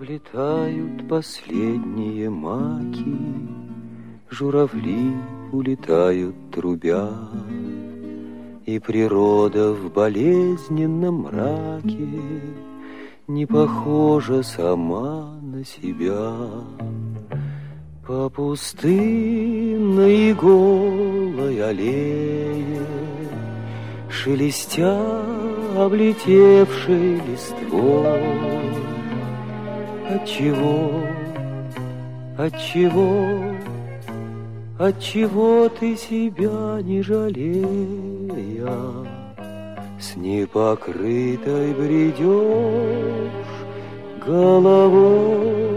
Облетают последние маки, журавли улетают трубя, и природа в болезненном мраке не похожа сама на себя. По пустынной голой аллее, шелестя облетевшей листвой, Отчего ты себя не жалея, с непокрытой бредешь головой?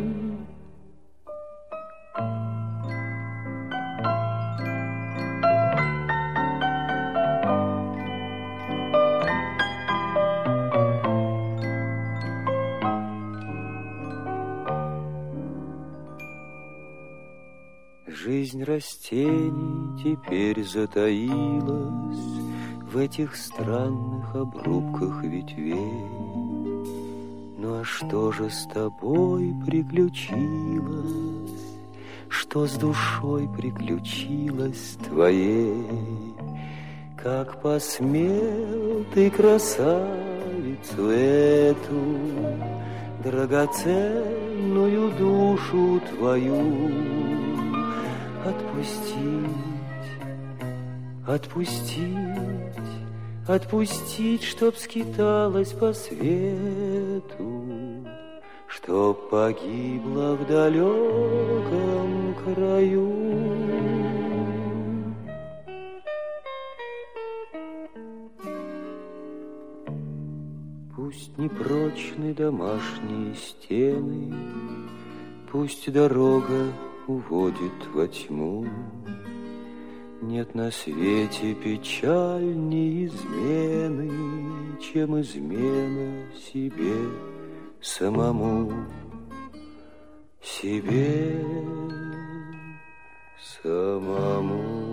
Жизнь растений теперь затаилась в этих странных обрубках ветвей. Ну а что же с тобой приключилось? Что с душой приключилось твоей? Как посмел ты красавицу эту, драгоценную душу твою, отпустить, чтоб скиталась по свету, чтоб погибла в далеком краю. Пусть непрочны домашние стены, пусть дорога уводит во тьму. Нет на свете печальней измены, чем измена себе самому. Себе самому.